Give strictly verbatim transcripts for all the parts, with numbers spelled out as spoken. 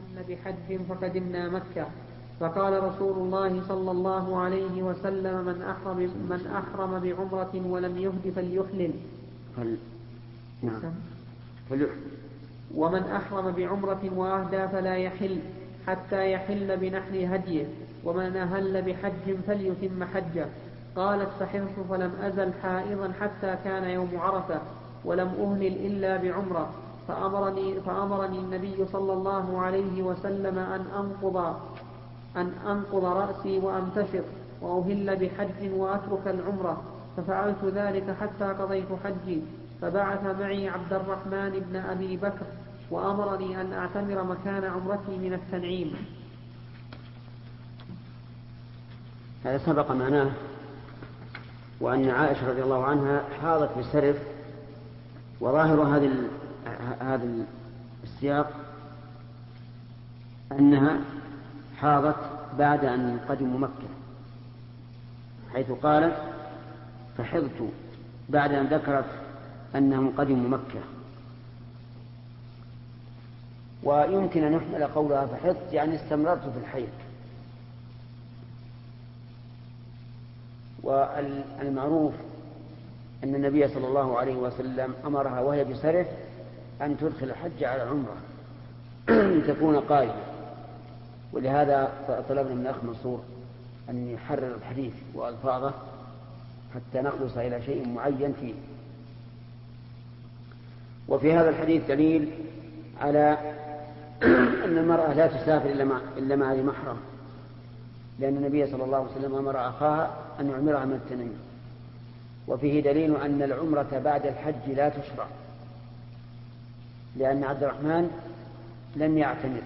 أهل بحج فقدمنا مكة. فقال رسول الله صلى الله عليه وسلم من أحرم, من أحرم بعمرة ولم يهد فليحلل. فل... نعم. فليحلل. ومن أحرم بعمرة وأهدى فلا يحل حتى يحل بنحر هديه. ومن أهل بحج فليتم حجه. قالت فحرص فلم أزل حائضا حتى كان يوم عرفة ولم أهلل إلا بعمرة. فأمرني, فأمرني النبي صلى الله عليه وسلم أن أنقض, أن أنقض رأسي وأمتشط وأهل بحج وأترك العمرة. ففعلت ذلك حتى قضيت حجي. فبعث معي عبد الرحمن بن أبي بكر وأمرني أن أعتمر مكان عمرتي من التنعيم. هذا سبق معناه، وأن عائشة رضي الله عنها حاضت بسرف، وظاهر هذا هذا السياق أنها حاضت بعد أن قدموا مكة، حيث قالت فحضت بعد أن ذكرت أنهم قدموا مكة. ويمكن أن يحمل قولها فحضت يعني استمررت في الحيض. والمعروف أن النبي صلى الله عليه وسلم أمرها وهي بسرف أن تدخل الحج على العمرة لتكون قائمة. ولهذا طلبنا من أخ منصور أن يحرر الحديث وألفاظه حتى نخلص إلى شيء معين فيه. وفي هذا الحديث دليل على أن المرأة لا تسافر إلا مع ذي محرم، لأن النبي صلى الله عليه وسلم أمر أخاها أن يعمرها من التنعيم. وفيه دليل أن العمرة بعد الحج لا تشرع، لأن عبد الرحمن لم يعتمر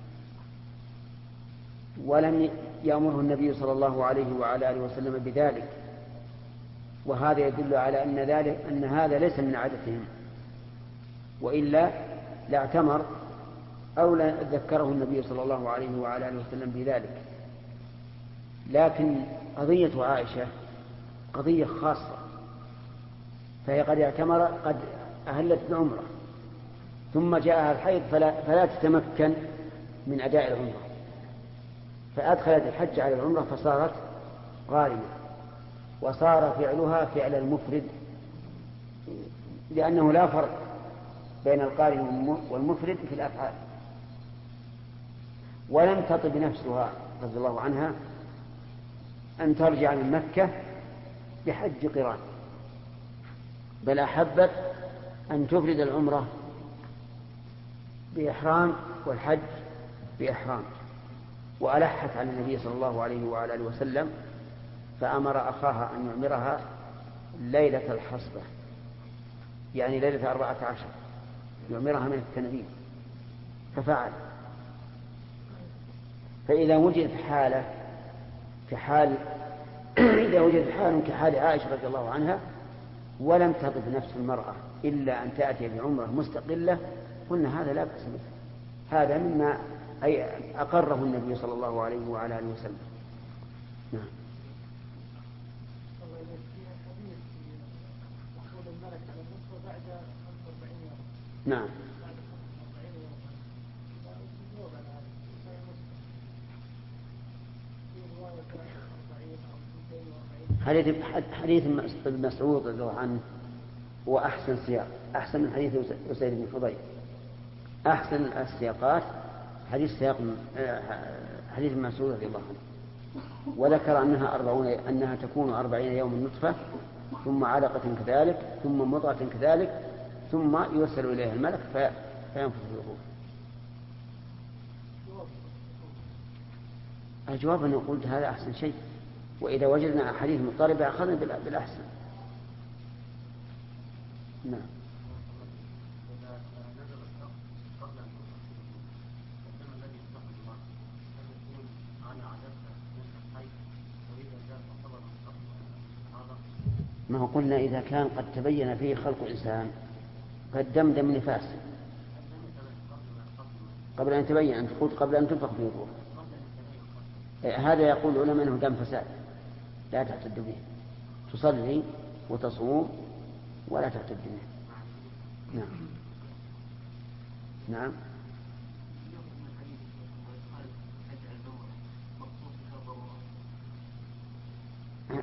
ولم يأمره النبي صلى الله عليه وعلى آله وسلم بذلك. وهذا يدل على أن, ذلك أن هذا ليس من عادتهم، وإلا لاعتمر أو لا ذكره النبي صلى الله عليه وعلى آله وسلم بذلك. لكن قضية عائشة قضية خاصة، فهي قد اعتمر قد أهلت بعمرة ثم جاءها الحيض فلا, فلا تتمكن من أداء العمرة، فأدخلت الحج على العمرة فصارت غارمة، وصار فعلها فعل المفرد، لأنه لا فرق بين القارن والمفرد في الأفعال. ولم تطب نفسها رضي الله عنها أن ترجع من مكة بحج قران، بل أحبت أن تفرد العمرة بإحرام والحج بإحرام. وألحت على النبي صلى الله عليه وعلى آله وسلم فأمر أخاها أن يعمرها ليلة الحصبة، يعني ليلة أربعة عشر، يعمرها من التنعيم، ففعل. فإذا وجدت حالة كحال إذا وجدت حال كحال عائشة رضي الله عنها ولم تطب نفس المرأة إلا أن تأتي بعمرة مستقلة، قلنا هذا لا بأس به، هذا مما أي أقره النبي صلى الله عليه وعلى آله وسلم. نعم. نعم. حديث حديث ابن مسعود رضي الله عنه هو أحسن سياق، أحسن من حديث أسيد بن حضير. أحسن السياقات حديث سياق حديث ابن مسعود رضي الله عنه، وذكر أنها أربعون أنها تكون أربعين يوم نطفة، ثم علقة كذلك، ثم مضغة كذلك، ثم يرسل إليها الملك فينفخ في الروح. الجواب أن قلت هذا أحسن شيء، وإذا وجدنا أحاديث مضطربة أخذنا بالأحسن. نعم. ما هو قلنا إذا كان قد تبين فيه خلق إنسان قد دمدم نفاس قبل أن تبين، أن تقول قبل أن تنفخ فيه الروح، هذا يقول العلماء أنه دم فساد لا تعتد به، تصلي وتصوم ولا تعتد به. نعم. نعم.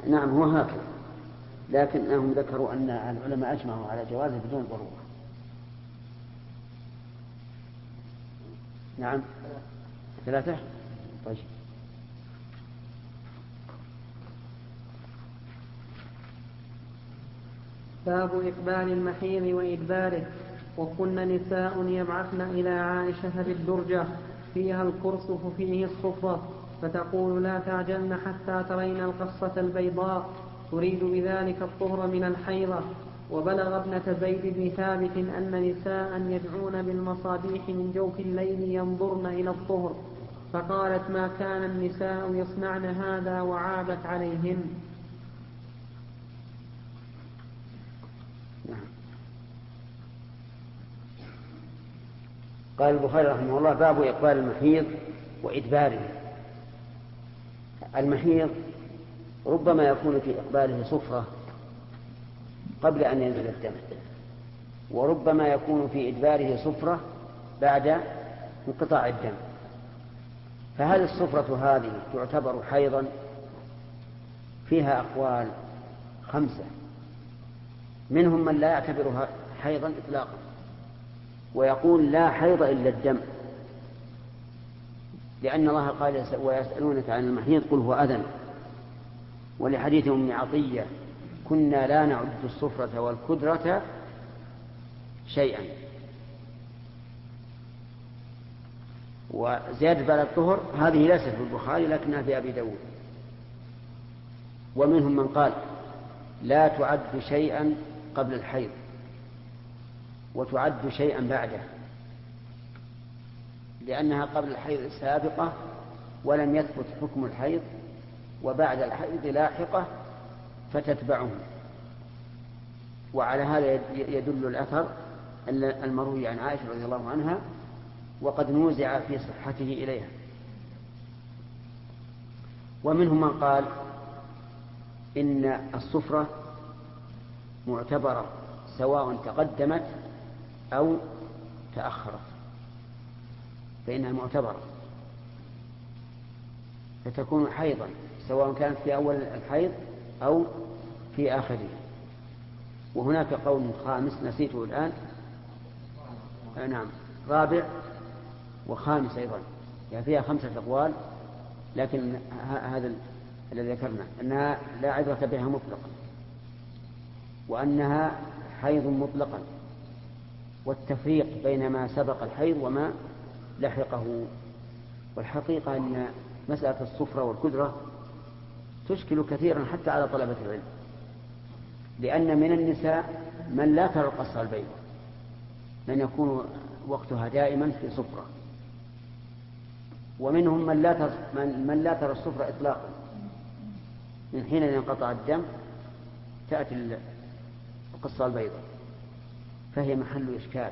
نعم هو هكذا، لكنهم ذكروا أن العلماء أجمعوا على جوازه بدون ضرورة. نعم ثلاثة. طيب باب إقبال المحيض وإدباره. وكن نساء يبعثن إلى عائشة بالدرجة فيها الكرسف فيه الصفرة، فتقول لا تعجلن حتى ترين القصة البيضاء، تريد بذلك الطهر من الحيضة. وبلغ ابنة زيد بن ثابت أن نساء يدعون بالمصابيح من جوف الليل ينظرن إلى الطهر، فقالت ما كان النساء يصنعن هذا وعابت عليهن. قال البخاري رحمه الله باب إقبال المحيض وإدباره. المحيض ربما يكون في إقباله صفرة قبل أن ينزل الدم، وربما يكون في إدباره صفرة بعد انقطاع الدم. فهل الصفرة هذه تعتبر حيضا؟ فيها أقوال خمسة، منهم من لا يعتبرها حيضا إطلاقا ويقول لا حيض إلا الدم، لأن الله قال ويسألونك عن المحيض قل هو أذن، ولحديث أم عطية كنا لا نعد الصفرة والكدرة شيئا. وزيادة بعد الطهر هذه ليست في البخاري لكنها في أبي داود. ومنهم من قال لا تعد شيئا قبل الحيض وتعد شيئا بعده، لأنها قبل الحيض سابقة ولم يثبت حكم الحيض، وبعد الحيض لاحقة فتتبعه. وعلى هذا يدل الأثر المروي عن عائشة رضي الله عنها وقد نوزع في صحته إليها. ومنهم من قال إن الصفرة معتبرة سواء تقدمت أو تأخرت، فإنها معتبرة فتكون حيضا سواء كانت في أول الحيض أو في آخره. وهناك قول خامس نسيته الآن، نعم رابع وخامس أيضا، يعني فيها خمسة أقوال، لكن هذا الذي ذكرنا أنها لا عبرة بها مطلقا، وأنها حيض مطلقا، والتفريق بين ما سبق الحيض وما لحقه. والحقيقة أن مسألة الصفرة والكدرة تشكل كثيرا حتى على طلبة العلم، لأن من النساء من لا ترى القصة البيضاء، من يكون وقتها دائما في صفرة، ومنهم من لا ترى, من من لا ترى الصفرة إطلاقا، من حين ينقطع الدم تأتي القصة البيضاء، فهي محل إشكال.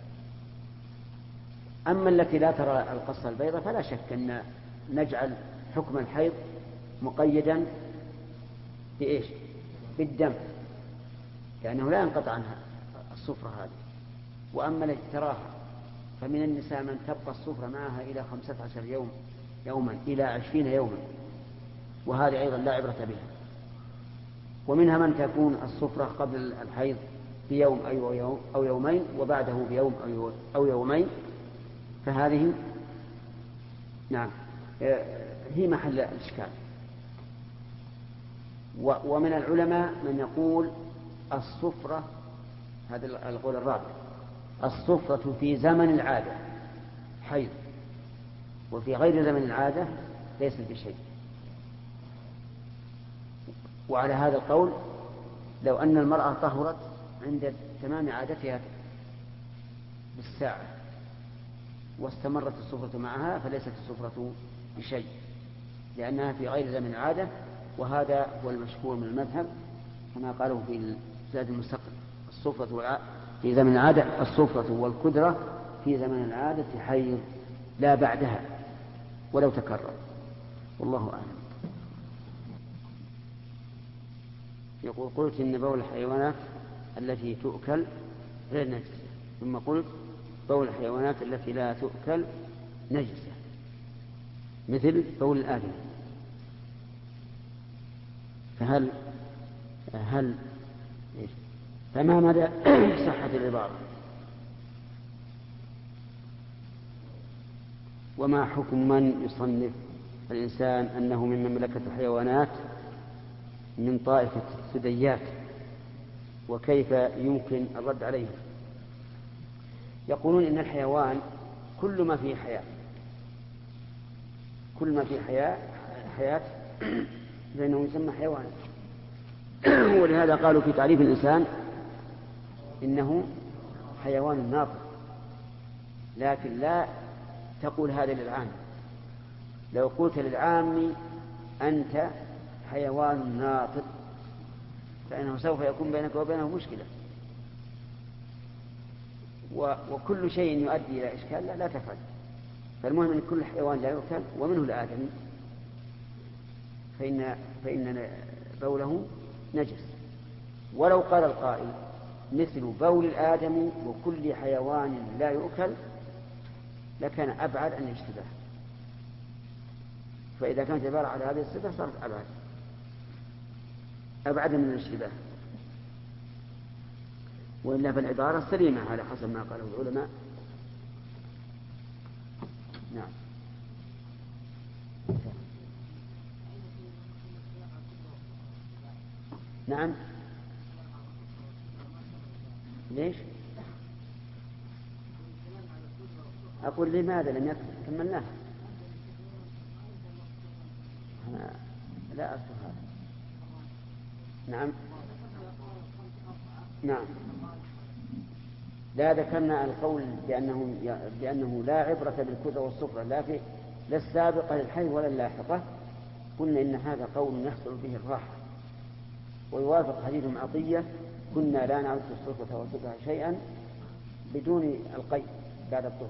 أما التي لا ترى القصة البيضاء فلا شك أن نجعل حكم الحيض مقيدا بإيش؟ بالدم، لأنه لا ينقطع عنها الصفرة هذه. وأما التي تراها فمن النساء من تبقى الصفرة معها إلى خمسة عشر يوم يوما إلى عشرين يوما، وهذه أيضا لا عبرة بها. ومنها من تكون الصفرة قبل الحيض بيوم أو يومين وبعده بيوم أو يومين، فهذه نعم هي محل الإشكال. ومن العلماء من يقول الصفرة، هذا القول الرابع، الصفرة في زمن العادة حيض، وفي غير زمن العادة ليست بشيء. وعلى هذا القول لو أن المرأة طهرت عند تمام عادتها بالساعة واستمرت الصفرة معها فليست الصفرة بشيء، لأنها في غير زمن العادة، وهذا هو المشهور من المذهب كما قالوا في زاد المستقبل، الصفرة في زمن العادة الصفرة والكدرة في زمن العادة حيض لا بعدها ولو تكرر، والله أعلم. يقول قلت إن بول الحيوانات التي تؤكل غير نجسة، ثم قلت بول الحيوانات التي لا تؤكل نجسة مثل بول الآدم. فهل هل فما مدى صحة العبارة؟ وما حكم من يصنف الإنسان أنه من مملكة الحيوانات من طائفة الثدييات، وكيف يمكن الرد عليه؟ يقولون إن الحيوان كل ما فيه حياة، كل ما فيه حياة حياة لأنه يسمى حيوان. ولهذا قالوا في تعريف الإنسان إنه حيوان ناطق، لكن لا تقول هذا للعام. لو قلت للعام أنت حيوان ناطق فإنه سوف يكون بينك وبينه مشكلة، وكل شيء يؤدي إلى إشكال لا, لا تفعل. فالمهم أن كل حيوان لا يؤكل ومنه الآدمي فإن, فإن بوله نجس. ولو قال القائل مثل بول الآدمي وكل حيوان لا يؤكل لكان أبعد عن الاشتباه، فإذا كانت عبارة على هذه الصفة صارت أبعد أبعد من الاشتباه. وإلا فالعبارة سليمة على حسب ما قاله العلماء. نعم. نعم. ليش؟ أقول لماذا لم يكن كملناه؟ أنا لا أذكر هذا. نعم. نعم. لا ذكرنا القول بأنه, بأنه لا عبرة بالكثرة والصفرة لا في لا السابقة للحي ولا اللاحقة. قلنا إن هذا قول يحصل به الراحة ويوافق حديث عطية كنا لا نعد الصفرة والكثرة شيئا بدون القيد بعد الطهر.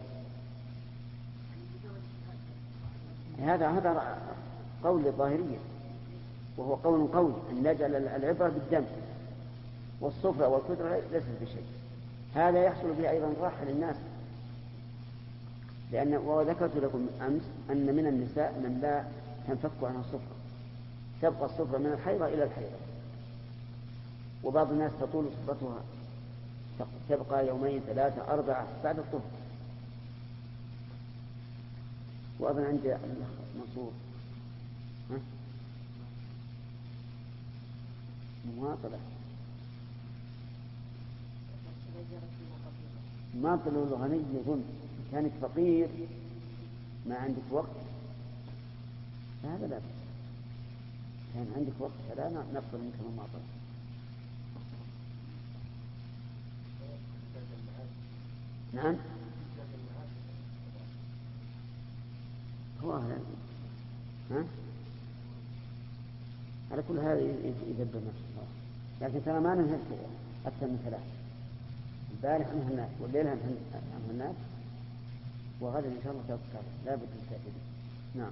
هذا هذا قول الظاهرية، وهو قول قوي أن نجعل العبرة بالدم والصفرة والكثرة ليست بشيء. هذا يحصل به أيضا راحة للناس، لأن وذكرت لكم أمس أن من النساء من لا تنفك عنها الصفرة، تبقى الصفرة من الحيضة إلى الحيضة، وبعض الناس تطول صفرتها تبقى يومين ثلاثة أربعة بعد الطهر. وأظن عندي منصور مواطلة ما طلعوا الغني يظن كانك فقير ما عندك وقت فهذا لا بأس، كان عندك وقت فلا نقبل منك المواطلة. نعم. هو ها على كل هذا يدبر نفسه، لكن ترى ما ننهي أكثر من ثلاث. البارح عنه الناس والليل عنه الناس وغدا إن شاء الله تذكر لا بد من تأكيد. نعم.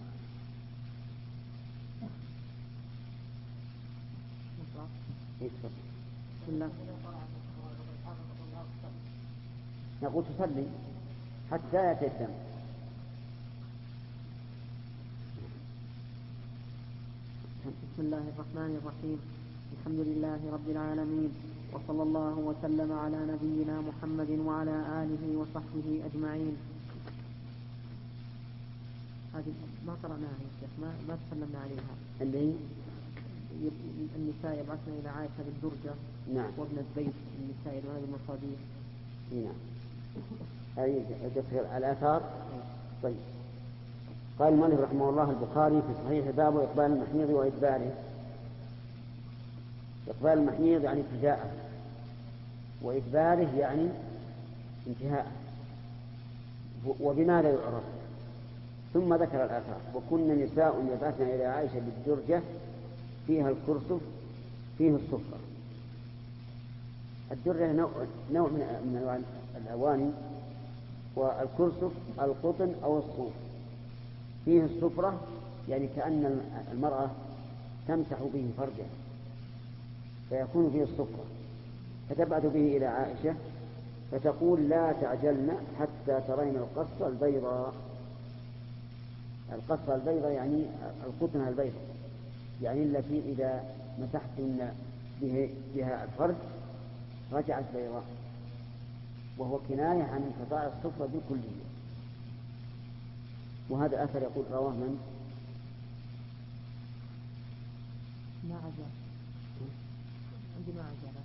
بسم الله. نقول تصلي حتى يأتي الدم. بسم الله الرحمن الرحيم. الحمد لله رب العالمين، وصلى الله وسلم على نبينا محمد وعلى آله وصحبه أجمعين. هذه ما قرأناها يا شيخ، ما ما تكلمنا عليها. اللي النساء يبعثن إلى عائشة بالدرجة. نعم. وابن البيت النساء يدعون بالمصابيح. نعم. هذه ذكر الآثار. طيب. قال المؤلف رحمه الله البخاري في صحيح باب إقبال المحيض وإدباره. إقبال المحيض يعني ابتداءه، وإدباره يعني انتهاءه. وبماذا يعرف؟ ثم ذكر الآثار. وكن نساء يبعثن إلى عائشة بالدرجة فيها الكرسف فيه الصفرة. الدرجة نوع, نوع من أنواع الأواني، والكرسف القطن أو الصوف. فيه الصفرة يعني كأن المرأة تمسح به فرجها فيكون فيه الصفرة، فتبعث به إلى عائشة فتقول لا تعجلن حتى ترين القصة البيضاء. القصة البيضاء يعني القطنة البيضاء، يعني التي إذا مسحت بها الفرج رجعت بيضاء، وهو كناية عن انقطاع الصفرة بالكلية. وهذا الأثر يقول رواه من؟ ما عجب عندي ما عجب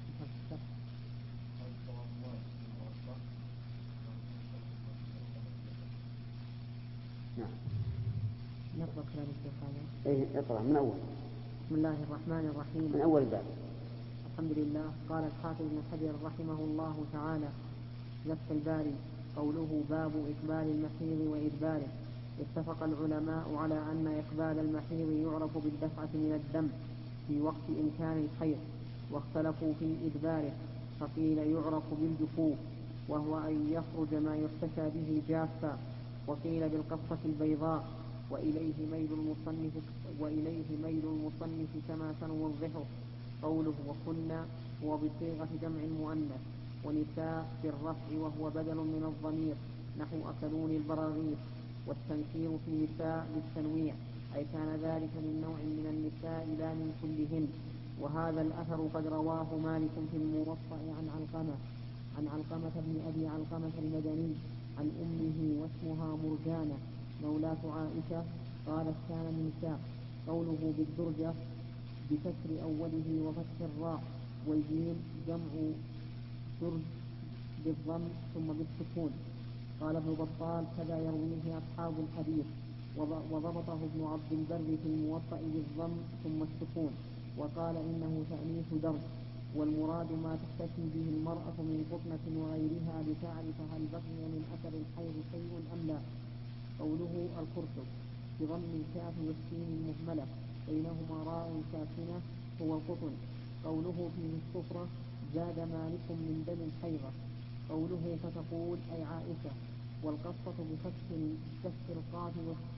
نعم. نقرأ كلام الشيخ هذا. إيه اقرأ من أول. بسم الله الرحمن الرحيم. من أول الباب. الحمد لله. قال الحافظ ابن حجر رحمه الله تعالى: نفس الباري. قوله باب إقبال المحيض وإدباره. اتفق العلماء على أن إقبال المحيض يعرف بالدفعة من الدم في وقت إمكان الحيض، واختلفوا في إدباره، فقيل يعرف بالجفوف وهو أن يخرج ما يحتشى به جافا، وقيل بالقصة البيضاء، وإليه ميل المصنف وإليه ميل المصنف كما سنوضحه. قوله وكنا هو بصيغة جمع مؤنث، ونساء بالرفع وهو بدل من الضمير نحو أكلون البراغيث، والتنكير في نساء للتنويع، أي كان ذلك من نوع من النساء لا من كلهن. وهذا الأثر قد رواه مالك في الموطأ عن علقمة عن علقمة بن أبي علقمة المدني عن أمه واسمها مرجانة مولاة عائشة قالت كان النساء. قوله بالدرجة بكسر أوله وفتح الراء والجيم جمع درج بالضم ثم بالسكون. قال ابن بطال كذا يرويه أصحاب الحديث، وضبطه ابن عبد البر في الموطأ بالضم ثم السكون، وقال إنه تأنيث درج، والمراد ما تحتفي به المرأة من قطنة وغيرها لتعرف هل بقي من أثر الحيض شيء أم لا. قوله القرص بضم الكاف والسين المهملة بينهما راء ساكنة هو القطن. قوله فيه الصفرة زاد مالك من دم الحيضة. قوله فتقول أي عائشة. والقصة بفتح القاف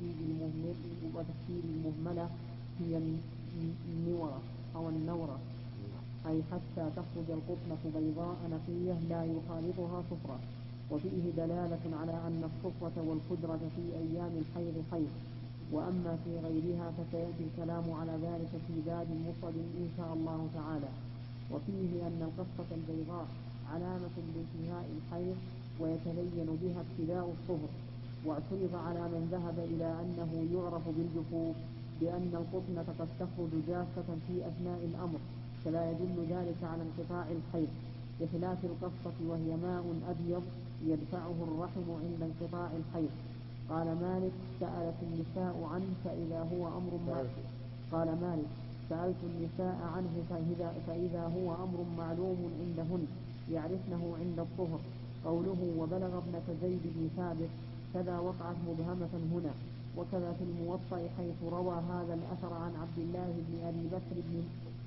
والتكسير المهملة هي النورة أو النورة، أي حتى تخرج القطنة بيضاء نقية لا يخالطها صفرة. وفيه دلالة على أن الصفرة والخضرة في أيام الحيض حيض، وأما في غيرها فسيأتي الكلام على ذلك في باب مفرد إن شاء الله تعالى. وفيه أن القصة البيضاء علامة لانتهاء الحيض ويتبين بها ابتداء الطهر. واعترض على من ذهب إلى أنه يعرف بالجفوف بأن القطنة قد تخرج جافة في أثناء الأمر، فلا يدل ذلك على انقطاع الحيض، بخلاف القصة وهي ماء أبيض يدفعه الرحم عند انقطاع الحيض. قال مالك سألت النساء عنه فإذا هو أمر ما قال مالك سألت النساء عنه فإذا, فإذا هو أمر معلوم عندهن يعرفنه عند الطهر. قوله وبلغ ابنة زيد بن ثابت كذا وقعت مبهمة هنا. وكذا في الموطأ حيث روى هذا الأثر عن عبد الله بن أبي بكر بن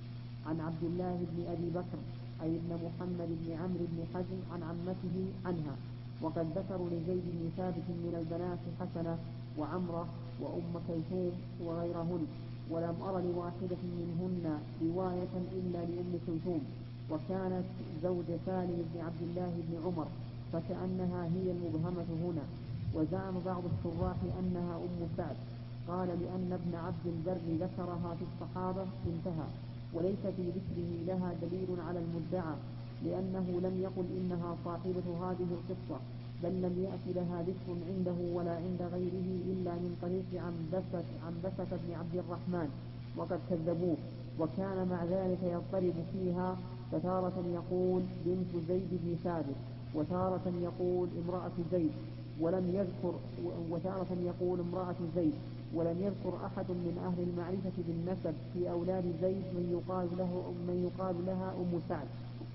عن عبد الله بن أبي بكر أي ابن محمد بن عمرو بن حزم عن عمته عنها. وقد ذكروا لزيد بن ثابت من البنات حسنة وعمرة وأم كلثوم وغيرهن، ولم أر لواحدة منهن رواية إلا لأم كلثوم، وكانت زوج سالم بن عبد الله بن عمر، فكأنها هي المبهمة هنا. وزعم بعض الشراح أنها أم سعد، قال لأن ابن عبد البر ذكرها في الصحابة انتهى، وليس في ذكره لها دليل على المدعى، لأنه لم يقل إنها صاحبة هذه القصة، بل لم يأت لها ذكر عنده ولا عند غيره إلا من طريق عنبسة عنبسة بن عبد الرحمن، وقد كذبوه. وكان مع ذلك يضطرب فيها، فتارة يقول بنت زيد بن ثابت، وتارة يقول امرأة زيد ولم يذكر وتارة يقول امرأة زيد ولم يذكر أحد من أهل المعرفة بالنسب في أولاد زيد من يقال له من يقال لها أم سعد.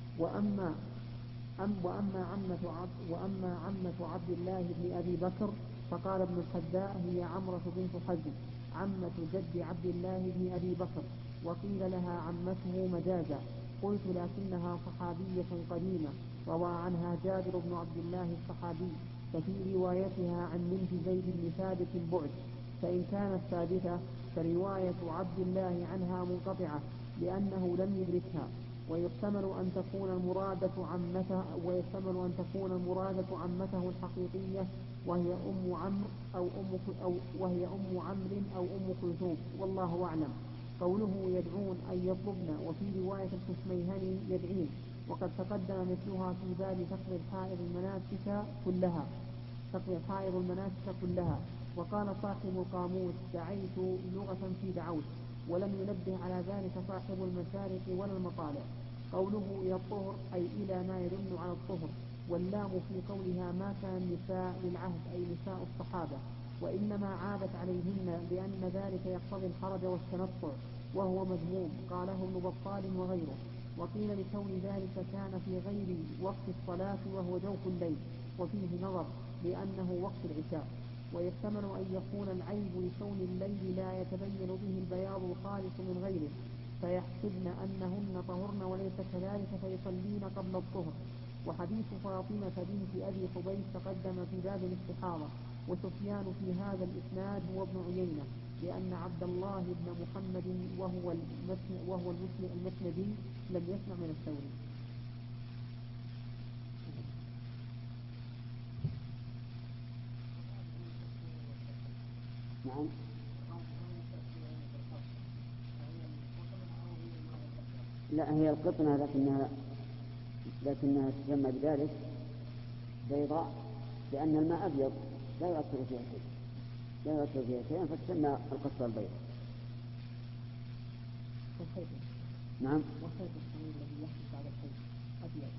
وأما أم وأما عمة عبد وأما عمة عبد الله بن أبي بكر فقال ابن الحداء هي عمرة بنت حزم عمة جد عبد الله بن أبي بكر، وقيل لها عمته مجازا. قلت لكنها صحابية قديمة روى عنها جابر بن عبد الله الصحابي، ففي روايتها عن بنت زيد بن ثابت بعد، فإن كانت ثابتة فرواية عبد الله عنها منقطعة لأنه لم يدركها. ويحتمل أن تكون المرادة عمته ويحتمل أن تكون المرادة عمته الحقيقية وهي أم عمرو أو أم أو وهي أم عمرو أو أم كلثوم، والله أعلم. قوله يدعون أي يطلبن، وفي رواية الكشميهني يدعين، وقد تقدم مثلها في باب تقضي الحائض المناسك كلها تقضي الحائض المناسك كلها. وقال صاحب القاموس دعيت لغة في دعوت، ولم ينبه على ذلك صاحب المشارق ولا المطالع. قوله إلى الطهر أي إلى ما يدل على الطهر، واللام في قولها ما كان النساء للعهد أي نساء الصحابة، وإنما عادت عليهن لأن ذلك يقتضي الحرج والتنطع وهو مذموم، قاله ابن بطال وغيره. وقيل لكون ذلك كان في غير وقت الصلاة وهو جوف الليل، وفيه نظر لأنه وقت العشاء. ويحتمل أن يكون العيب لكون الليل لا يتبين به البياض الخالص من غيره، فيحسبن أنهن طهرن وليس كذلك فيصلين قبل الطهر. وحديث فاطمة بنت أبي حبيش تقدم في باب الاستحاضة، وسفيان في هذا الإسناد هو ابن عيينة، لأن عبد الله بن محمد وهو المسن وهو المسندي لم يسمع من الثوري. نعم. لا، هي القطنة لكنها لكنها تسمى بذلك بيضاء لأن الماء أبيض لا يؤثر فيها شيء لا يؤثر فيها شيئا فتسمى القصة البيضاء. نعم. وخيط الصغير الذي يحدث على الحيض أبيض.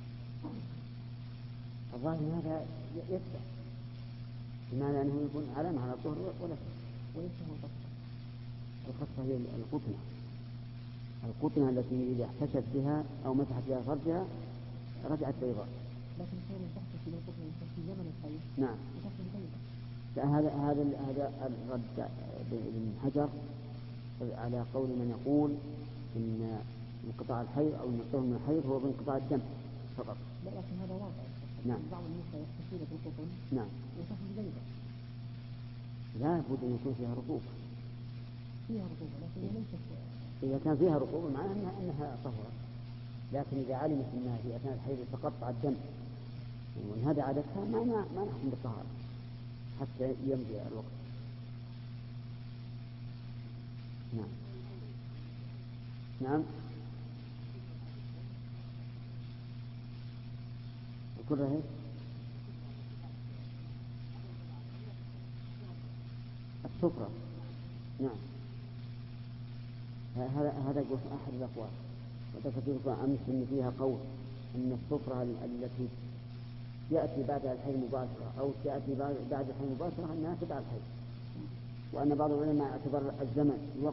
الظاهر هذا يتبع بمعنى أنه يكون علامة على الطهر ولا وليس هو القصة. القصة هي القطنة القطنة التي إذا احتشت بها أو مسحت بها فرجها رجعت بيضاء. لكن كان تحت في القطنة في زمن الحيض. نعم. لا، هذا هذا هذا الرد بن حجر على قول من يقول إن انقطاع الحيض أو ان الطهر من الحيض هو بانقطاع الدم فقط. لا، لكن هذا واقع. نعم. بعض النساء يحتسون بالقطن. نعم. وتخرج بيضاء. لا بد أن يكون فيها رطوبة. فيها رطوبة لكن ليست. إذا كان فيها رطوبة معناها أنها, أنها طهرت، لكن إذا علمت أنها في أثناء الحيض تقطع الدم وإن هذا عادتها ما ما ما نحكم بالطهارة حتى يمضي الوقت. نعم. نعم. وكل هيك السفرة. نعم. هذا هذا يقول أحد الأقوال. وذكرت أمس أن فيها قول أن السفرة التي يأتي بعدها الحيض مباشرة أو تأتي بعد الحيض مباشرة أنها تبع الحيض، وأن بعض العلماء اعتبر الزمن الوقت.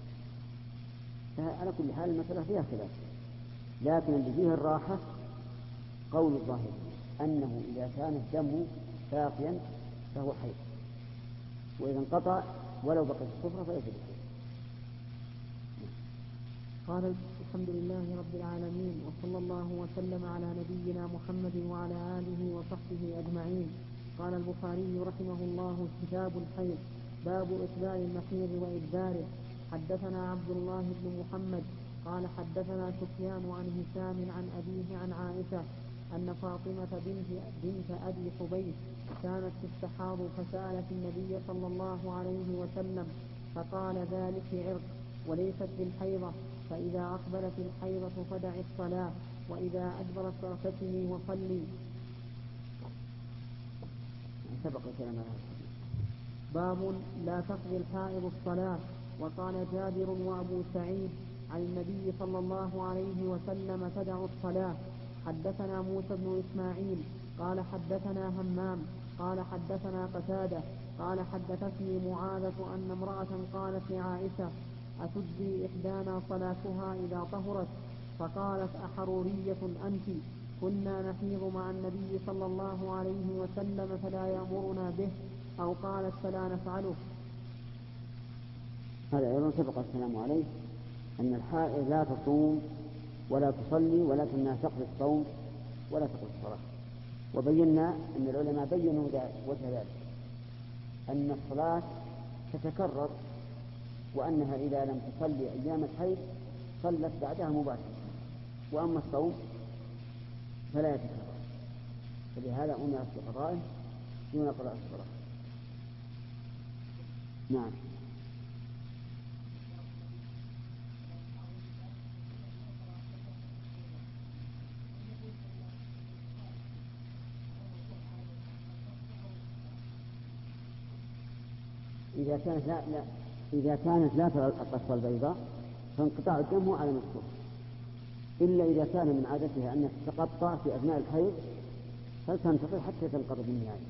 على كل حال المسألة فيها خلاف، لكن اللي فيه الراحة قول الظاهر أنه إذا كان الدم باقيا فهو حيض، وإذا انقطع ولو بقي السفرة فليس بحيض. قال الحمد لله رب العالمين، وصلى الله وسلم على نبينا محمد وعلى آله وصحبه أجمعين. قال البخاري رحمه الله كتاب الحيض، باب إقبال المحيض وإدباره. حدثنا عبد الله بن محمد قال حدثنا سفيان عن هشام عن أبيه عن عائشة أن فاطمة بنت, بنت أبي حبيش كانت تستحاض فسألت النبي صلى الله عليه وسلم فقال ذلك عرق وليست بالحيضة، فإذا أقبلت الحيضة فدع الصلاة، وإذا أدبرت فاغتسلي وصلي. سبق كلام. باب لا تقضي الحائض الصلاة. وقال جابر وأبو سعيد عن النبي صلى الله عليه وسلم تدع الصلاة. حدثنا موسى بن إسماعيل قال حدثنا همام قال حدثنا قتادة قال حدثتني معاذة أن امرأة قالت لعائشة أتجزي إحدانا صلاتها إذا طهرت؟ فقالت أحرورية أنت؟ كنا نحيض مع النبي صلى الله عليه وسلم فلا يأمرنا به، أو قالت فلا نفعله. هذا أيضا سبق الكلام عليه أن الحائض لا تصوم ولا تصلي ولكنها تقضي الصوم ولا تقضي الصلاة. وبينا أن العلماء بينوا وجه ذلك أن الصلاة تتكرر، وأنها إذا لم تصلي أيام الحيض صلت بعدها مباشرة، وأما الصوم فلا يتكرر، فلهذا أمرت بقضائه دون قضاء الصلاة. نعم. إذا كانت لا, لا إذا كانت لا ترى القصة البيضاء فانقطاع الدم هو على نصفه، إلا إذا كان من عادتها أن تتقطع في أثناء الحيض فلتنتظر حتى تنقضي بالنهاية.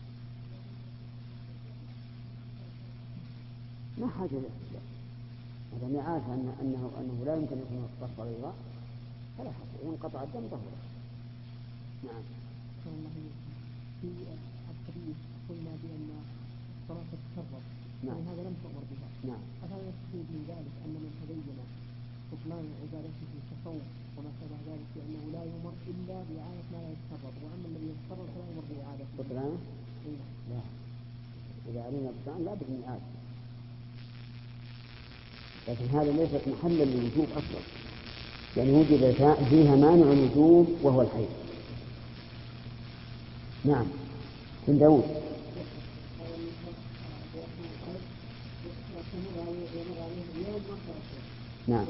ما حاجة للاستدلال، هذا أنا عارف أن أنه أنه لا يمكن أن يكون قصة بيضاء فلا حاجة، ينقطع الدم ظهره. نعم. في الحديث قلنا بأن الصلاة تتكرر، نعم. هذا لم تؤمر بها. نعم. أفلا يستفيد من ذلك أن من تبين بطلان عبادته كصوم وما شابه ذلك بأنه لا يؤمر إلا بإعادة ما لا يتكرر، وأما الذي يتكرر فلا يؤمر بإعادته. بطلان؟ لا. إذا علمنا بطلان لا بد من إعادة، لكن هذا ليست محلا للوجوب أصلا، يعني وجد فيها مانع الوجوب وهو الحيض. نعم. بن داود. نعم.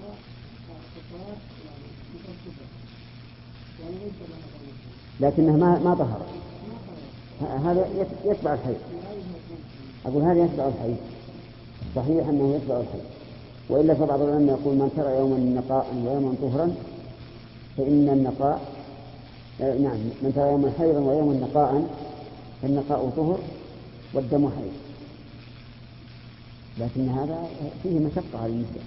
لكنها ما ما طهر، هذا يتبع الحيض. أقول هذا يتبع الحيض، صحيح أنه يتبع الحيض، وإلا فبعض العلماء يقول من ترى يوما نقاء ويوما طهرا فإن النقاء نعم من ترى يوما حيضا ويوما نقاء فالنقاء طهر والدم حيض، لكن هذا فيه مشقة على النساء.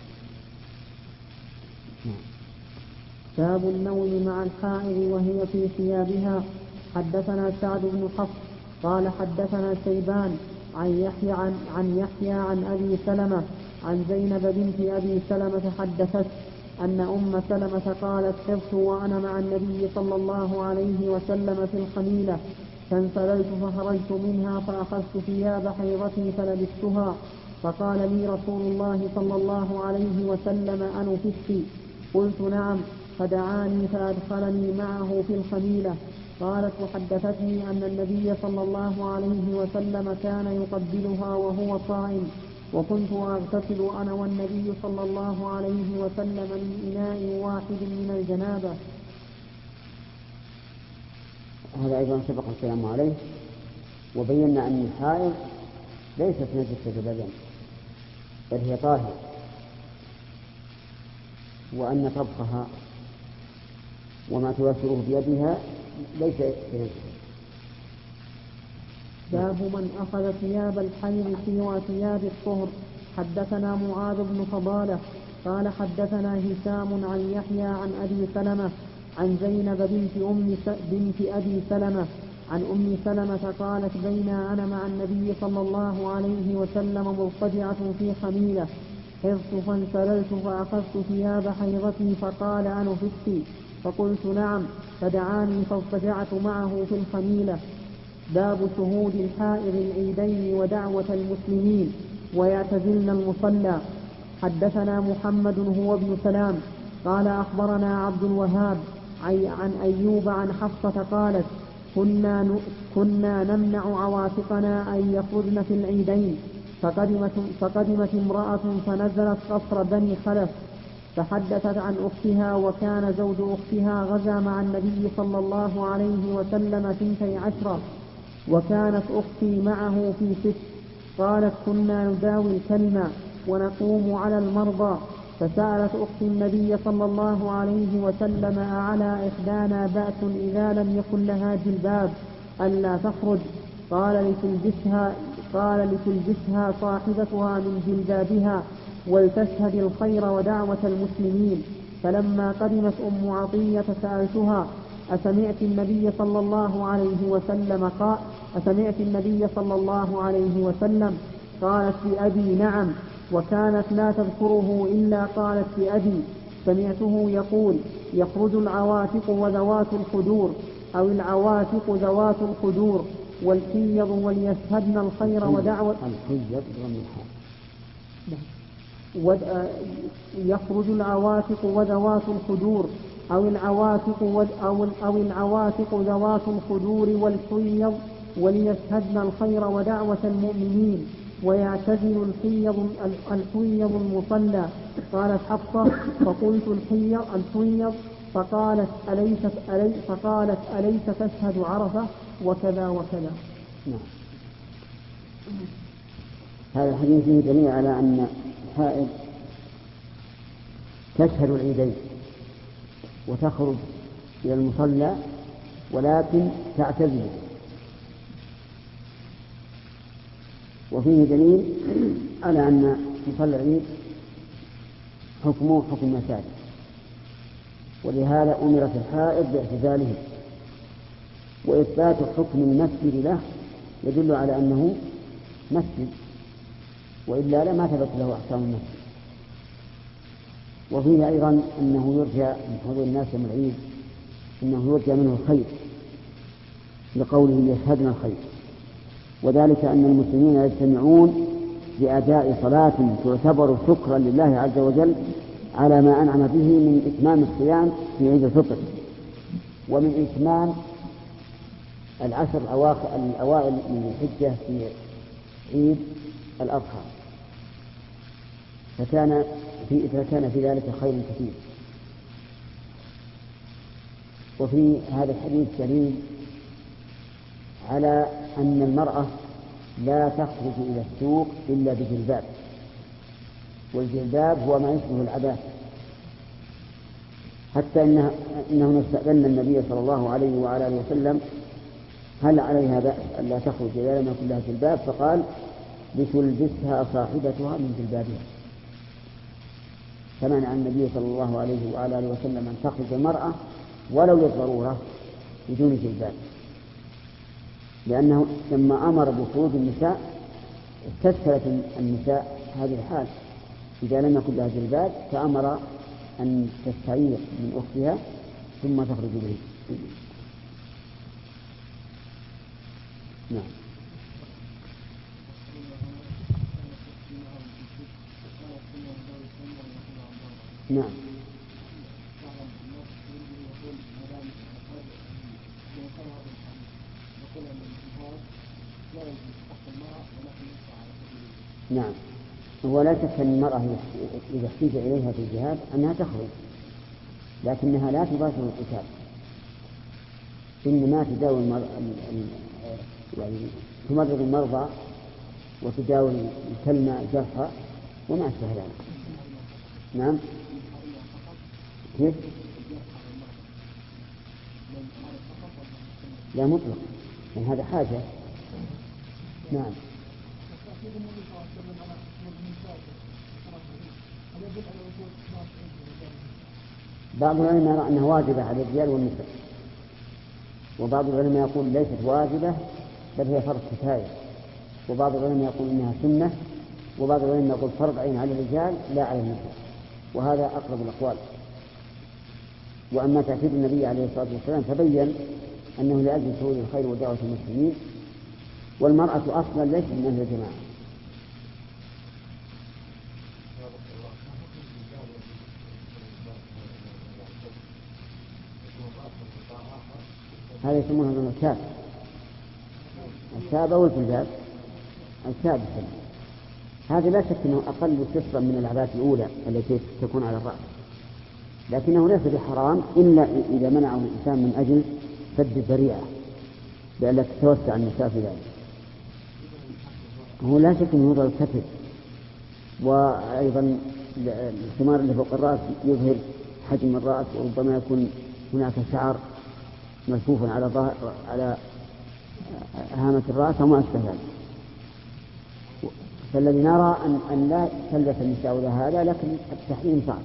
باب النوم مع الحائض وهي في ثيابها. حدثنا سعد بن حفص قال حدثنا شيبان عن يحيى عن, عن يحيى عن أبي سلمة عن زينب بنت أبي سلمة حدثت أن أم سلمة قالت حفظت وأنا مع النبي صلى الله عليه وسلم في الخميلة فانسللت فخرجت منها فأخذت ثياب حيضتي فلبستها، فقال لي رسول الله صلى الله عليه وسلم أنفست؟ قلت نعم، فدعاني فأدخلني معه في الخميلة. قالت وحدثتني أن النبي صلى الله عليه وسلم كان يقبلها وهو صائم، وكنت أغتسل أنا والنبي صلى الله عليه وسلم من إناء واحد من الجنابة. هذا أيضا سبق الكلام عليه، وبينا أن الحائض ليست نجسة بدن بل هي طاهرة، وأن طبخها وما توفره بيدها ليس بنجسة. باب من أخذ ثياب الحيض سوى ثياب الطهر. حدثنا معاذ بن فضالة قال حدثنا هشام عن يحيى عن أبي سلمة عن زينب بنت, أم بنت أبي سلمة عن أم سلمة قالت بينا أنا مع النبي صلى الله عليه وسلم مضطجعة في خميلة حفظت فانسللت فأخذت ثياب حيضتي فقال أنفست؟ فقلت نعم، فدعاني فاضطجعت معه في الخميلة. باب شهود الحائض العيدين ودعوة المسلمين ويعتزلن المصلى. حدثنا محمد هو ابن سلام قال أخبرنا عبد الوهاب عن أيوب عن حفصة قالت كنا, كنا نمنع عواتقنا أن يخرجن في العيدين، فقدمت, فقدمت امرأة فنزلت قصر بني خلف فحدثت عن أختها، وكان زوج أختها غزا مع النبي صلى الله عليه وسلم ثنتي عشرة، وكانت أختي معه في ست. قالت كنا نداوي الكلمة ونقوم على المرضى، فسألت أختي النبي صلى الله عليه وسلم أعلى إحدانا بأس إذا لم يكن لها جلباب ألا تخرج؟ قال لتلبسها, قال لتلبسها صاحبتها من جلبابها ولتشهد الخير ودعوة المسلمين. فلما قدمت أم عطية سألتها أسمعت النبي صلى الله عليه وسلم قال أسمعت النبي صلى الله عليه وسلم؟ قالت بأبي نعم، وكانت لا تذكره إلا قالت بأبي سمعته يقول يخرج العواتق وذوات الخدور أو العواتق ذوات الخدور والحيض وليشهدن الخير ودعوة يخرج العواتق وذوات الخدور أو العواتق أو أو العواتق ذوات الخدور والحيض وليشهدن الخير ودعوة المؤمنين ويعتزل الحيض الحيض المصلى. قالت حفصة فقلت الحيض الحيض فقالت أليست ألي فقالت أليس تشهد عرفة وكذا وكذا. نعم. هذا الحديث فيه دليل على أن الحائض تشهد العيدين وتخرج إلى المصلى ولكن تعتزل. وفيه دليل على أن مصلى العيد حكمه حكم المساجد، ولهذا أمرت الحائض باعتزاله. وإثبات حكم المسجد له يدل على أنه مسجد، وإلا لما ثبت له أحكام المسجد. وفيه أيضا أنه يرجى من حضور الناس يوم العيد أنه يرجى منه الخير، لقوله يشهدنا الخير، وذلك أن المسلمين يجتمعون بأداء صلاة تعتبر شكرا لله عز وجل على ما أنعم به من إتمام الصيام في عيد الفطر، ومن إتمام العشر الأوائل من الحجة في عيد الأضحى، فكان في فكان في ذلك خير كثير. وفي هذا الحديث دليل على أن المرأة لا تخرج إلى السوق إلا بجلباب، والجلباب هو ما يشبه العباءة، حتى إنه إنه استأذن النبي صلى الله عليه وعلى آله وسلم هل عليها بأس ألا تخرج إذا لم يكن لها جلباب؟ فقال لتلبسها صاحبتها من جلبابها. فمنع النبي صلى الله عليه وعلى آله وسلم أن تخرج المرأة ولو للضرورة بدون جلباب، لأنه لما أمر بخروج النساء استشكلت النساء هذه الحال إذا لم يكن لها جلباب، فأمر أن تستعير من أختها ثم تخرج به. نعم. نعم. نعم. هو لا شك أن المرأة إذا احتيج إليها في الجهاد أنها تخرج، لكنها لا تباشر القتال، إنما تداوي المرأة يعني تمرض المرضى وتداوي الكلمة جرحى وما أشبه ذلك. نعم. كيف؟ لا مطلق، يعني هذا حاجة. نعم. بعض العلماء يرى أنها واجبة على الرجال والنساء، وبعض العلماء يقول ليست واجبة بل هي فرض كفاية، وبعض العلماء يقول إنها سنة، وبعض العلماء يقول فرض عين على الرجال لا على النساء، وهذا أقرب الأقوال. وأما تأكيد النبي عليه الصلاة والسلام فبين أنه لأجل شهود الخير ودعوة المسلمين، والمرأة أصلا ليست من أهل الجماعة. هذا يسمونها من الكاب، الكاب أو الجلباب، الكاب. هذا لا شك أنه أقل كسرا من العباءة الأولى التي تكون على الرأس، لكنه ليس بحرام إلا إذا منعه الإنسان من أجل سد الذريعة لألا تتوسع النساء في ذلك. هو لا شك أنه يوضع الكتف، وأيضا الخمار اللي فوق الرأس يظهر حجم الرأس، وربما يكون هناك شعر ملفوف على ظهر على هامة الرأس وما أشبه ذلك. فالذي نرى أن, أن لا تلبس النساء إلى هذا، لكن التحريم صعب.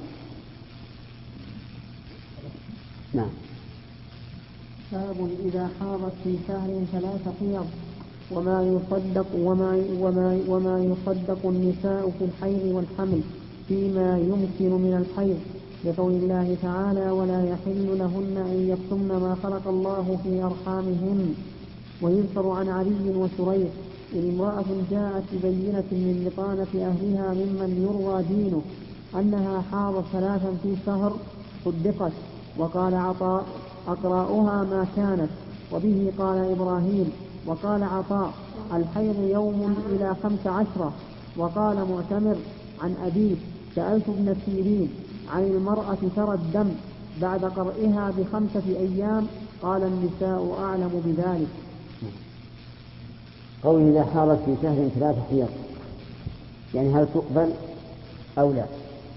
نعم. باب إذا حاضت في شهر ثلاث حيض وما يصدق وما وما وما يصدق النساء في الحيض والحمل فيما يمكن من الحيض، لقول الله تعالى ولا يحل لهن أن يكتمن ما خلق الله في أرحامهن. ويذكر عن علي وشريح إن امرأة جاءت ببينة من بطانة أهلها ممن يروى دينه أنها حاضت ثلاثا في شهر صدقت. وقال عطاء أقرأها ما كانت، وبه قال إبراهيم. وقال عطاء الحيض يوم إلى خمس عشرة. وقال معتمر عن أبيه سألت ابن سيرين عن المرأة ترى الدم بعد قرئها بخمسة أيام، قال النساء أعلم بذلك. قوله إذا حاضت في شهر ثلاث حيض، يعني هل تقبل أو لا؟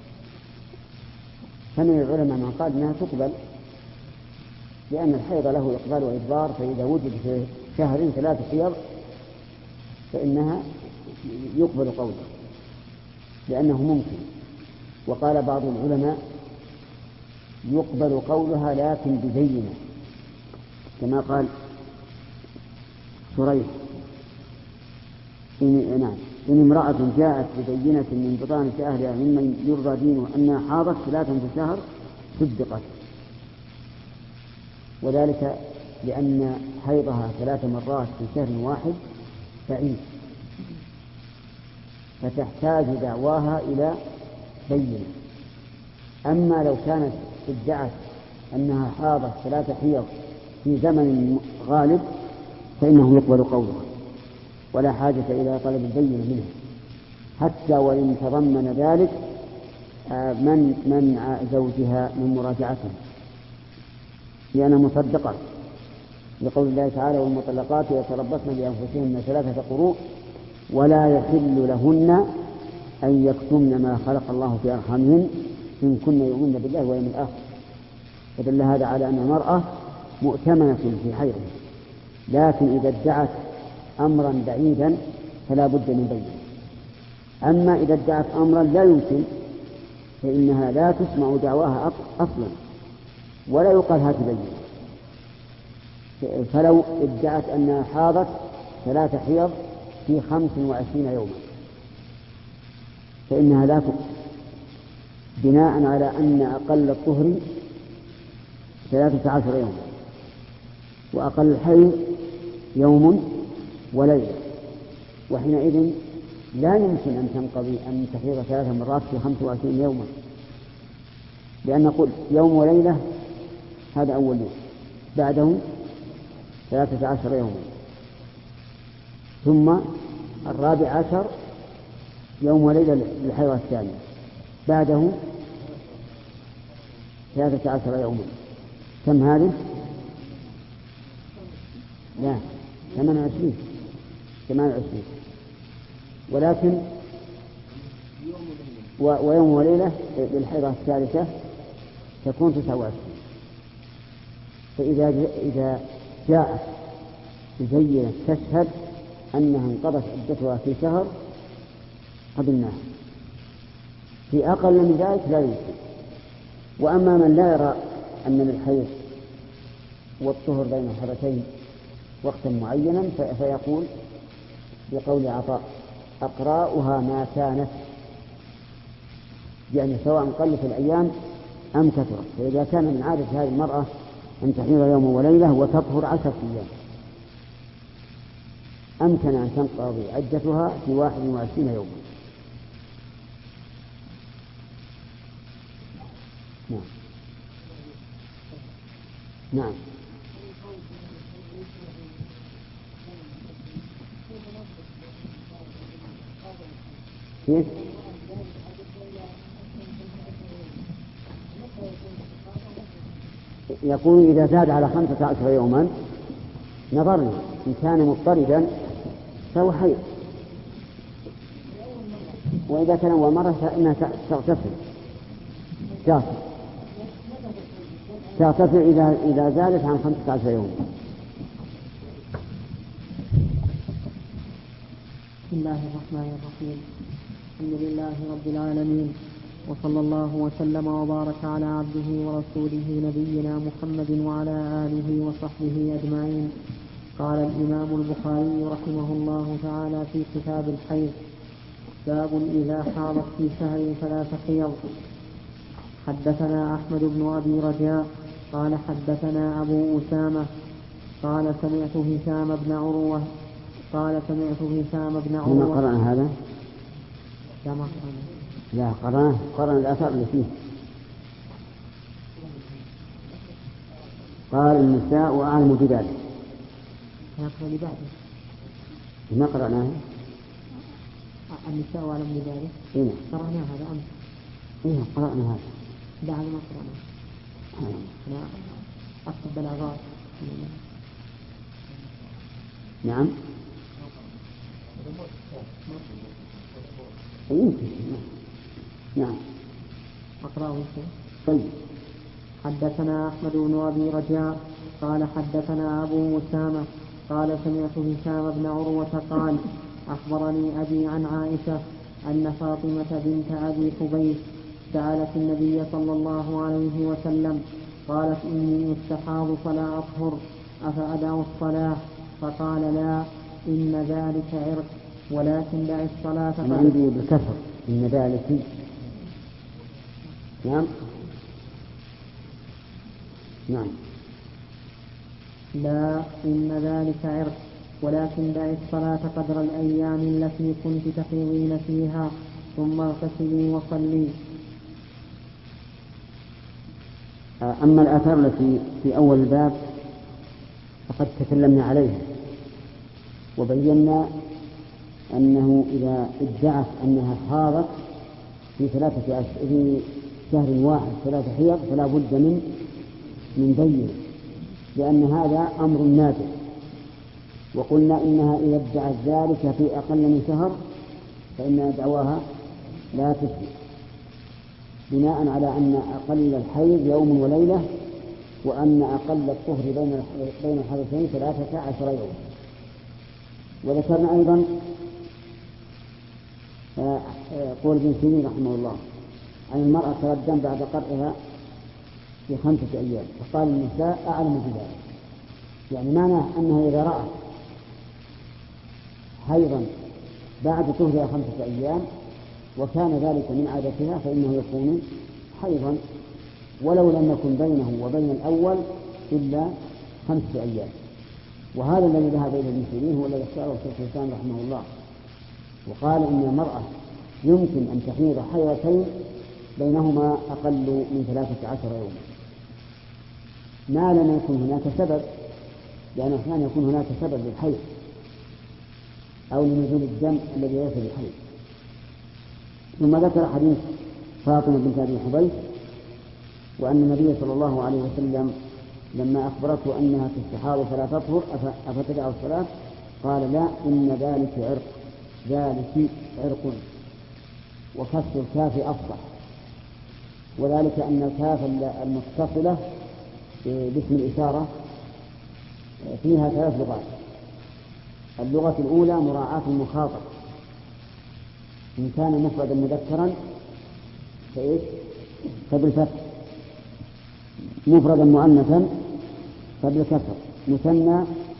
فمن العلماء من قال أنها تقبل، لأن الحيض له إقبال وإدبار، فإذا وجد في شهر ثلاثة حيض فإنها يقبل قوله لأنه ممكن. وقال بعض العلماء يقبل قولها لكن ببينة، كما قال شريح إن, نعم إن امرأة جاءت ببينة من بطانة أهلها ممن يرضى دينه أنها حاضت ثلاثا في الشهر صدقت، وذلك لأن حيضها ثلاث مرات في شهر واحد بعيد، فتحتاج دعواها إلى بينة. أما لو كانت ادعت أنها حاضت ثلاث حيض في زمن غالب فإنه يقبل قولها ولا حاجة إلى طلب البينة منها، حتى وإن تضمن ذلك من منع زوجها من مراجعته، لأنها مصدقة لقول الله تعالى والمطلقات يتربصن بأنفسهن ثلاثة قروء ولا يحل لهن أن يكتمن ما خلق الله في أرحامهن إن كن يؤمن بالله واليوم الآخر. فدل هذا على أن المرأة مؤتمنة في حيضها، لكن إذا ادعت أمرا بعيدا فلا بد من بينه. أما إذا ادعت أمرا لا يمكن فإنها لا تسمع دعواها أصلا ولا يقال هات بينه. فلو ادعت أنها حاضت ثلاث حيض في خمس وعشرين يوما فإنها لا تقبل، بناء على أن أقل الطهر ثلاثة عشر يوما وأقل الحيض يوم وليلة، وحينئذ لا يمكن أن تنقضي أن تحيض ثلاث مرات في خمس وعشرين يوما، لأن نقول يوم وليلة هذا أول يوم، بعده ثلاثة عشر يوما، ثم الرابع عشر يوم وليلة للحيض الثانية، بعده ثلاثة عشر يوما. كم هذه؟ لا ثمان وعشرين ثمان وعشرين ولكن و... ويوم وليلة للحيضة الثالثة تكون تسعة وعشرين. فإذا ج... إذا جاءت ببينة تشهد أنها انقضت عدتها في شهر قبلناها، في أقل من ذلك لا يمكن. وأما من لا يرى أن للحيض والطهر بين الحرتين وقتا معينا فيقول بقول عطاء أقراؤها ما كانت، يعني سواء قلت الأيام أم كثرت. فإذا كان من عادة هذه المرأة أن تحيض يوم وليلة وتطهر عشرة أيام أمكن أن تنقضي عدتها في واحد وعشرين يوما. نعم نعم كيف؟ يقول إذا زاد على خمسة عشر يوما نظرنا إن كان مضطردا فهو حيض، وإذا كان أول مرة فإنها تغتسل تغتسل إذا إذا زادت عن خمسة عشر يوما. بسم الله الرحمن الرحيم. الحمد لله رب العالمين، وصلى الله وسلم وبارك على عبده ورسوله نبينا محمد وعلى آله وصحبه أجمعين. قال الإمام البخاري رحمه الله تعالى في كتاب الحيض: باب إذا حاضت في شهر ثلاث حيض. حدثنا أحمد بن أبي رجاء قال حدثنا أبو أسامة قال سمعت هشام بن عروة قال سمعت هشام بن عروة. ما قرأنا هذا؟ لا ما قرأنا. لا قرأنا قرأنا الآثار اللي فيه. قال النساء أعلم بذلك. نقرأ لبعض. ما قرأناه؟ النساء أعلم بذلك. إيه. قرأنا هذا أمس. إيه قرأنا هذا. لا هذا ما قرأنا. أنا أكتب بلاغات. نعم. يمكن. نعم. أقرأه. طيب. حدثنا أحمد بن أبي رجاء قال حدثنا أبو أسامة قال سمعت هشام بن عروة قال أخبرني أبي عن عائشة أن فاطمة بنت أبي حبيش سألت النبي صلى الله عليه وسلم قالت إني استحاض فلا أطهر أفأدع الصلاة؟ فقال لا، إن ذلك عرق، ولكن دع الصلاة. أنا عندي بالكسر إن ذلك. نعم. نعم. لا، إن ذلك عرق، ولكن دع الصلاة قدر الأيام التي كنت تحيضين فيها، ثم اغتسلي وصلي. أما الآثار التي في أول الباب فقد تكلمنا عليها وبينا أنه إذا ادعت أنها حاضت في ثلاثة أشهر في شهر واحد ثلاثة حيض فلا بد من من بين، لأن هذا أمر نادر. وقلنا إنها إذا ادعت ذلك في أقل من شهر فإن دعواها لا تثبت، بناء على أن أقل الحيض يوم وليلة، وأن أقل الطهر بين بين الحدثين ثلاثة عشر يوم. وذكرنا أيضا قول ابن سيرين رحمه الله عن المرأة ترى الدم بعد قرئها في خمسة أيام، فقال النساء أعلم بذلك، يعني معناه أنها إذا رأت حيضا بعد طهرها خمسة أيام وكان ذلك من عادتها فإنه يكون حيضا، ولو لم يكن بينه وبين الأول إلا خمسة أيام. وهذا الذي ذهب إلى ابن سيرين هو الذي اختاره شيخ الإسلام رحمه الله، وقال إن المرأة يمكن أن تحيض حيضتين بينهما أقل من ثلاثة عشر يوما، ما لم يكن هناك سبب، لأن أحيانا يكون هناك سبب للحيض أو لنزول الدم الذي ليس بالحيض. ثم ذكر حديث فاطمة بنت أبي حبيش وأن النبي صلى الله عليه وسلم لما أخبرته أنها تستحاض فلا تطهر أفتدع الصلاة قال لا، إن ذلك عرق، ذلك عرق، وكسر الكاف أفصح، وذلك أن الكاف المتصلة باسم الإشارة فيها ثلاث لغات. اللغة الأولى مراعاة المخاطب، إن كان مفردا مذكرا فإيش؟ فبالفتح، مفردا مؤنثا فبالكسر، مثنى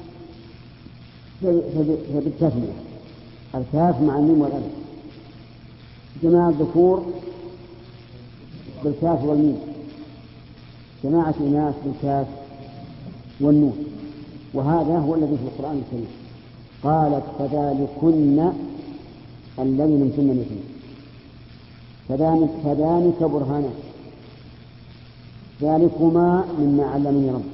فبالتثنية، الكاف مع الميم والألف. جماعة الذكور بالكاف والميم، جماعة الإناث بالكاف والنون. وهذا هو الذي في القرآن الكريم. قالت فذلكن الذي من سنة فذلك فذلك برهانا، ذلكما مما علمني رب.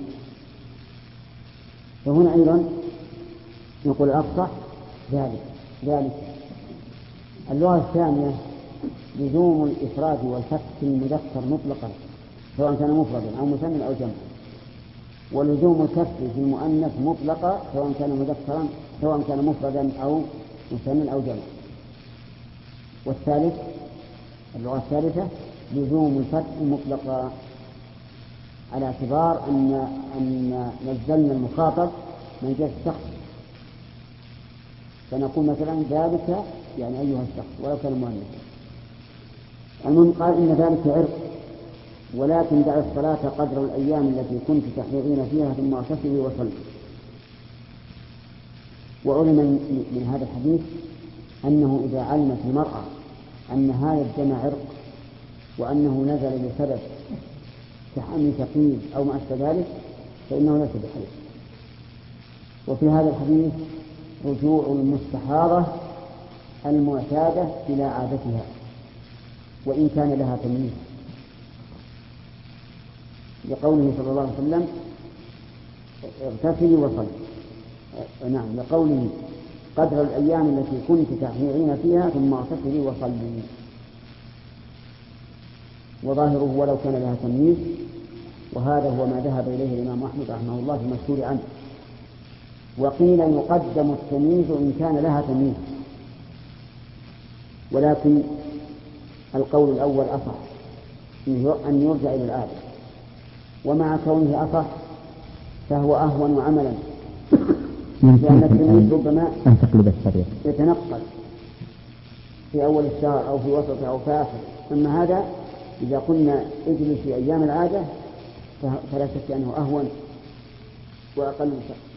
فهنا أيضا نقول أفصح ذلك ذلك. اللغة الثانية لزوم الإفراد والفتح المذكر مطلقا سواء كان مفردا أو مثنى أو جمع، ولزوم الكسر في المؤنث مطلقا سواء كان مذكرا سواء كان مفردا أو مثنى أو جمع. والثالث اللغة الثالثة لزوم الفتح مطلقا على اعتبار أن أن نزلنا المخاطب من جهة الشخص، فنقول مثلا ذلك يعني أيها الشخص ولو كان مؤنثا. المهم قال إن ذلك عرق، ولكن دع الصلاة قدر الأيام التي كنت تحيضين فيها ثم اغتسلي وصلي. وعلم من هذا الحديث أنه إذا علمت المرأة أن هذا الدم عرق وأنه نزل بسبب تحمل ثقيل أو ما أشبه ذلك فإنه ليس بحيض. وفي هذا الحديث رجوع المستحاضة المعتادة إلى عادتها وإن كان لها تمييز، لقوله صلى الله عليه وسلم اغتسلي وصلي. نعم، لقوله قدر الأيام التي كنت تحيضين فيها ثم اغتسلي وصلي. وظاهره ولو كان لها تمييز، وهذا هو ما ذهب إليه الإمام أحمد رحمه الله في المشهور عنه. وقيل يقدم التمييز إن كان لها تمييز، ولكن القول الأول أصح أن يرجع إلى العادة، ومع كونه أصح فهو أهون عملا، لأن التلميذ ربما يتنقل في أول الشهر أو في وسطه أو في آخره. أما هذا إذا قلنا اجلس في أيام العادة فلا شك أنه أهون وأقل مشقة.